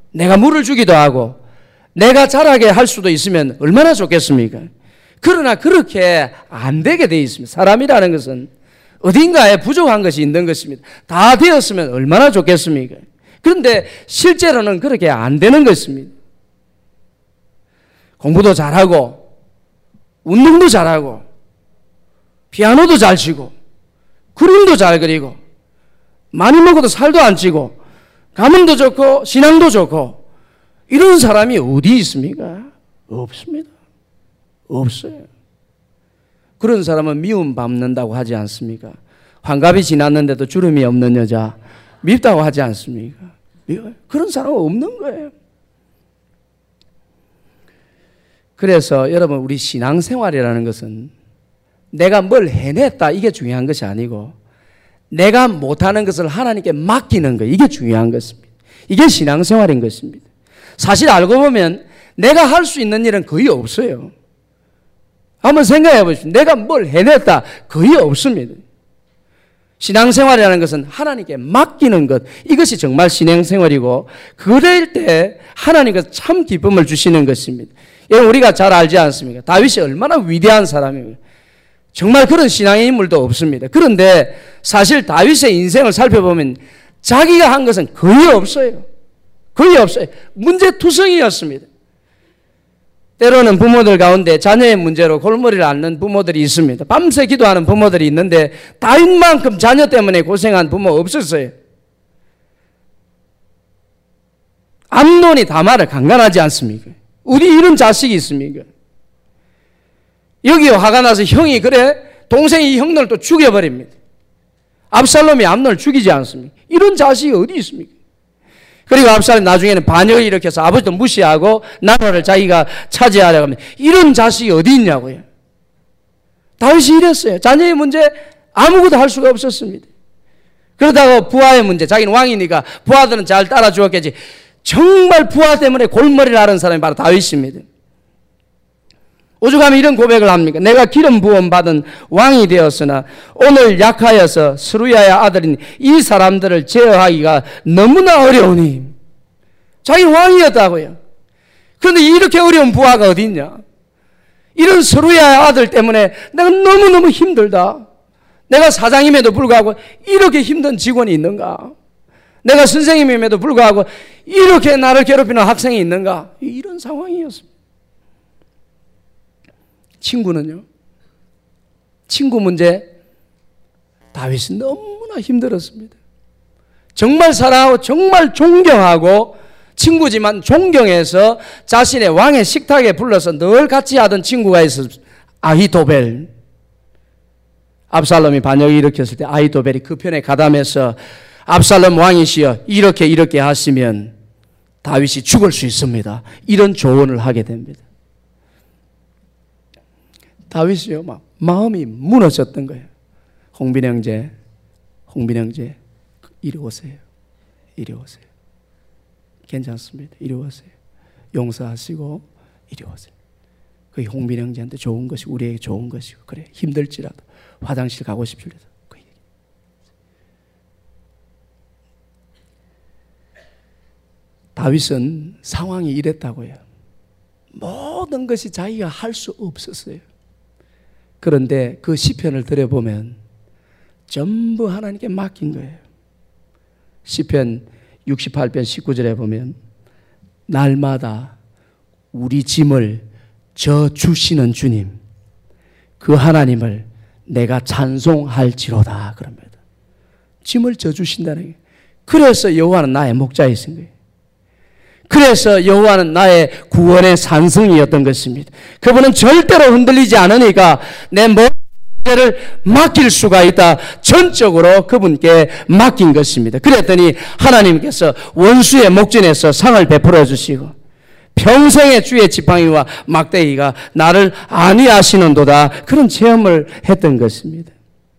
내가 물을 주기도 하고 내가 자라게 할 수도 있으면 얼마나 좋겠습니까? 그러나 그렇게 안 되게 돼 있습니다. 사람이라는 것은 어딘가에 부족한 것이 있는 것입니다. 다 되었으면 얼마나 좋겠습니까? 그런데 실제로는 그렇게 안 되는 것입니다. 공부도 잘하고 운동도 잘하고 피아노도 잘 치고 그림도 잘 그리고 많이 먹어도 살도 안 찌고 가문도 좋고 신앙도 좋고 이런 사람이 어디 있습니까? 없습니다. 없어요. 그런 사람은 미움 밟는다고 하지 않습니까? 환갑이 지났는데도 주름이 없는 여자 밉다고 하지 않습니까? 그런 사람은 없는 거예요. 그래서 여러분 우리 신앙생활이라는 것은 내가 뭘 해냈다 이게 중요한 것이 아니고 내가 못하는 것을 하나님께 맡기는 거 이게 중요한 것입니다. 이게 신앙생활인 것입니다. 사실 알고 보면 내가 할 수 있는 일은 거의 없어요. 한번 생각해 보십시오. 내가 뭘 해냈다 거의 없습니다. 신앙생활이라는 것은 하나님께 맡기는 것 이것이 정말 신앙생활이고 그럴 때 하나님께서 참 기쁨을 주시는 것입니다. 여러분 우리가 잘 알지 않습니까? 다윗이 얼마나 위대한 사람입니까? 정말 그런 신앙의 인물도 없습니다. 그런데 사실 다윗의 인생을 살펴보면 자기가 한 것은 거의 없어요. 거의 없어요. 문제투성이였습니다. 때로는 부모들 가운데 자녀의 문제로 골머리를 앓는 부모들이 있습니다. 밤새 기도하는 부모들이 있는데 다윗만큼 자녀 때문에 고생한 부모 없었어요. 암논이 다말을 강간하지 않습니까? 어디 이런 자식이 있습니까? 여기 화가 나서 형이 그래 동생이 형들을 또 죽여버립니다. 압살롬이 암논을 죽이지 않습니까? 이런 자식이 어디 있습니까? 그리고 압살롬이 나중에는 반역을 일으켜서 아버지도 무시하고 나라를 자기가 차지하려고 합니다. 이런 자식이 어디 있냐고요. 다윗이 이랬어요. 자녀의 문제 아무것도 할 수가 없었습니다. 그러다가 부하의 문제, 자기는 왕이니까 부하들은 잘 따라 주었겠지. 정말 부하 때문에 골머리를 앓은 사람이 바로 다윗입니다. 오죽하면 이런 고백을 합니까? 내가 기름 부음 받은 왕이 되었으나 오늘 약하여서 스루야의 아들인 이 사람들을 제어하기가 너무나 어려우니. 자기는 왕이었다고요. 그런데 이렇게 어려운 부하가 어디 있냐? 이런 스루야의 아들 때문에 내가 너무너무 힘들다. 내가 사장임에도 불구하고 이렇게 힘든 직원이 있는가? 내가 선생님임에도 불구하고 이렇게 나를 괴롭히는 학생이 있는가? 이런 상황이었습니다. 친구는요? 친구 문제 다윗은 너무나 힘들었습니다. 정말 사랑하고 정말 존경하고 친구지만 존경해서 자신의 왕의 식탁에 불러서 늘 같이 하던 친구가 있었습니다. 아히도벨. 압살롬이 반역을 일으켰을 때 아히도벨이 그 편에 가담해서 압살롬 왕이시여 이렇게 하시면 다윗이 죽을 수 있습니다. 이런 조언을 하게 됩니다. 다윗이요, 막 마음이 무너졌던 거예요. 홍빈 형제, 이리 오세요. 괜찮습니다. 이리 오세요. 용서하시고 이리 오세요. 그게 홍빈 형제한테 좋은 것이고 우리에게 좋은 것이고 그래 힘들지라도 화장실 가고 싶으려도 그 얘기. 다윗은 상황이 이랬다고요. 모든 것이 자기가 할 수 없었어요. 그런데 그 시편을 들여보면 전부 하나님께 맡긴 거예요. 시편 68편 19절에 보면 날마다 우리 짐을 져 주시는 주님 그 하나님을 내가 찬송할지로다 그럽니다. 짐을 져 주신다는 게 그래서 여호와는 나의 목자이신 거예요. 그래서 여호와는 나의 구원의 산성이었던 것입니다. 그분은 절대로 흔들리지 않으니까 내 모든 를 맡길 수가 있다. 전적으로 그분께 맡긴 것입니다. 그랬더니 하나님께서 원수의 목전에서 상을 베풀어 주시고 평생의 주의 지팡이와 막대기가 나를 안위하시는도다. 그런 체험을 했던 것입니다.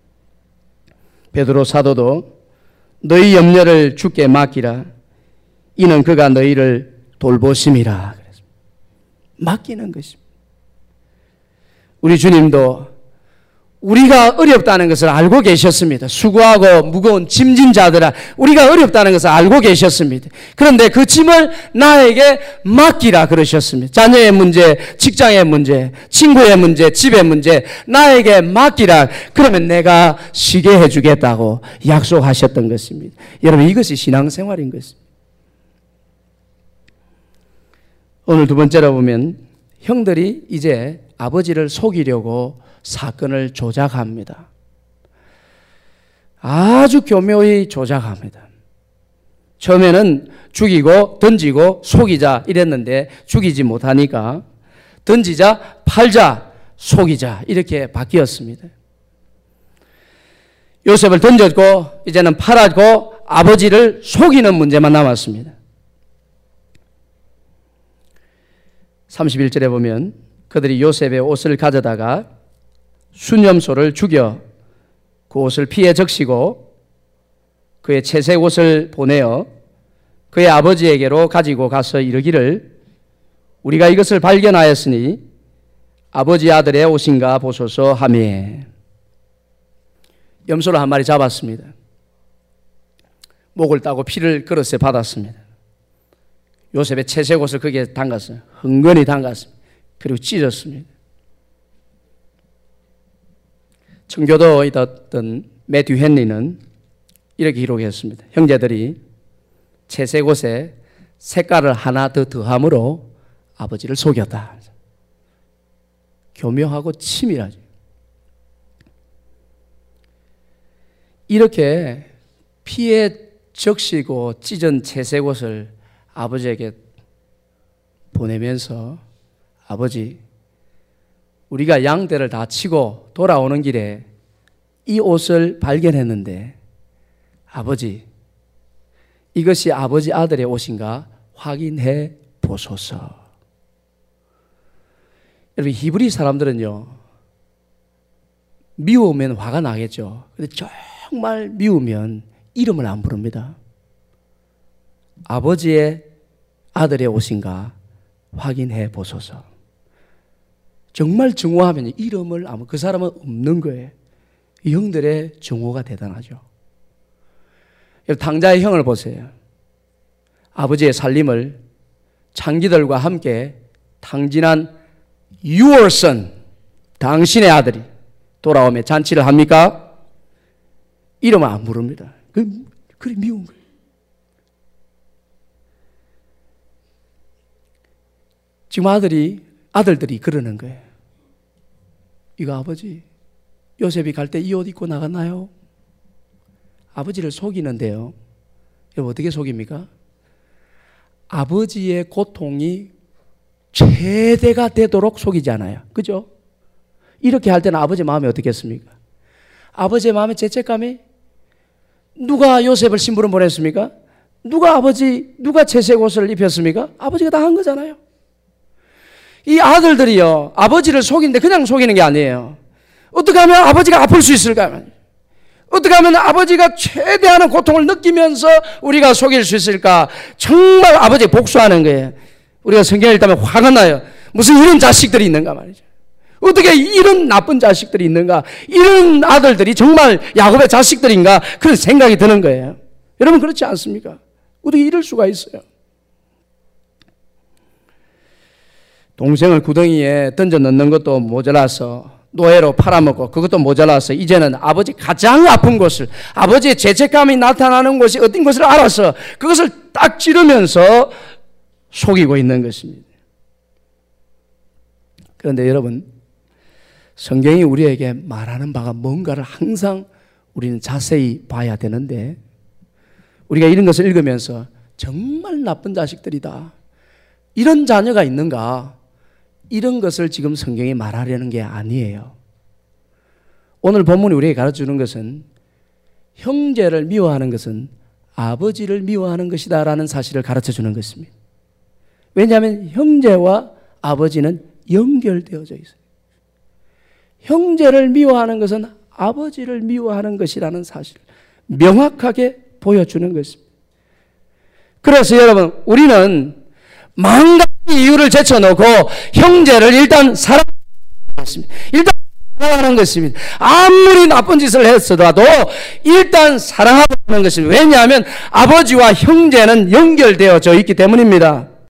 베드로 사도도 너희 염려를 주께 맡기라. 이는 그가 너희를 돌보심이라. 맡기는 것입니다. 우리 주님도 우리가 어렵다는 것을 알고 계셨습니다. 수고하고 무거운 짐진 자들아, 우리가 어렵다는 것을 알고 계셨습니다. 그런데 그 짐을 나에게 맡기라 그러셨습니다. 자녀의 문제, 직장의 문제, 친구의 문제, 집의 문제 나에게 맡기라. 그러면 내가 쉬게 해주겠다고 약속하셨던 것입니다. 여러분, 이것이 신앙생활인 것입니다. 오늘 두 번째로 보면 형들이 이제 아버지를 속이려고 사건을 조작합니다. 아주 교묘히 조작합니다. 처음에는 죽이고 던지고 속이자 이랬는데 죽이지 못하니까 던지자 팔자 속이자 이렇게 바뀌었습니다. 요셉을 던졌고 이제는 팔았고 아버지를 속이는 문제만 남았습니다. 31절에 보면 그들이 요셉의 옷을 가져다가 수념소를 죽여 그 옷을 피에 적시고 그의 채색 옷을 보내어 그의 아버지에게로 가지고 가서 이르기를 우리가 이것을 발견하였으니 아버지 아들의 옷인가 보소서 하매 염소를 한 마리 잡았습니다. 목을 따고 피를 그릇에 받았습니다. 요셉의 채색 옷을 거기에 담갔어요. 흥건히 담갔습니다. 그리고 찢었습니다. 청교도이던 매튜 헨리는 이렇게 기록했습니다. 형제들이 채색 옷에 색깔을 하나 더 더함으로 아버지를 속였다. 교묘하고 치밀하죠. 이렇게 피에 적시고 찢은 채색 옷을 아버지에게 보내면서 아버지, 우리가 양떼를 다 치고 돌아오는 길에 이 옷을 발견했는데 아버지, 이것이 아버지 아들의 옷인가 확인해 보소서. 여러분, 히브리 사람들은요, 미우면 화가 나겠죠. 근데 정말 미우면 이름을 안 부릅니다. 아버지의 아들의 옷인가 확인해 보소서. 정말 증오하면 이름을 그 사람은 없는 거예요. 이 형들의 증오가 대단하죠. 당자의 형을 보세요. 아버지의 살림을 장기들과 함께 탕진한 your son, 당신의 아들이 돌아오면 잔치를 합니까? 이름을 안 부릅니다. 그래 미운 거예요. 지금 아들들이 그러는 거예요. 이거 아버지, 요셉이 갈 때 이 옷 입고 나갔나요? 아버지를 속이는데요. 여러분, 어떻게 속입니까? 아버지의 고통이 최대가 되도록 속이지 않아요. 그죠? 이렇게 할 때는 아버지 마음이 어떻겠습니까? 아버지의 마음에 죄책감이, 누가 요셉을 심부름 보냈습니까? 누가 채색 옷을 입혔습니까? 아버지가 다 한 거잖아요. 이 아들들이요, 아버지를 속이는데 그냥 속이는 게 아니에요. 어떻게 하면 아버지가 아플 수 있을까? 어떻게 하면 아버지가 최대한의 고통을 느끼면서 우리가 속일 수 있을까? 정말 아버지 복수하는 거예요. 우리가 성경을 읽다면 화가 나요. 무슨 이런 자식들이 있는가 말이죠. 어떻게 이런 나쁜 자식들이 있는가? 이런 아들들이 정말 야곱의 자식들인가? 그런 생각이 드는 거예요. 여러분, 그렇지 않습니까? 어떻게 이럴 수가 있어요? 동생을 구덩이에 던져 넣는 것도 모자라서 노예로 팔아먹고 그것도 모자라서 이제는 아버지 가장 아픈 곳을, 아버지의 죄책감이 나타나는 곳이 어떤 것을 알아서 그것을 딱 찌르면서 속이고 있는 것입니다. 그런데 여러분, 성경이 우리에게 말하는 바가 뭔가를 항상 우리는 자세히 봐야 되는데, 우리가 이런 것을 읽으면서 정말 나쁜 자식들이다, 이런 자녀가 있는가, 이런 것을 지금 성경이 말하려는 게 아니에요. 오늘 본문이 우리에게 가르쳐주는 것은 형제를 미워하는 것은 아버지를 미워하는 것이다라는 사실을 가르쳐주는 것입니다. 왜냐하면 형제와 아버지는 연결되어져 있어요. 형제를 미워하는 것은 아버지를 미워하는 것이라는 사실을 명확하게 보여주는 것입니다. 그래서 여러분, 우리는 망가진 이유를 제쳐놓고 형제를 일단 사랑했습니다. 일단 사랑하는 것입니다. 아무리 나쁜 짓을 했어도 일단 사랑하고 하는 것입니다. 왜냐하면 아버지와 형제는 연결되어져 있기 때문입니다.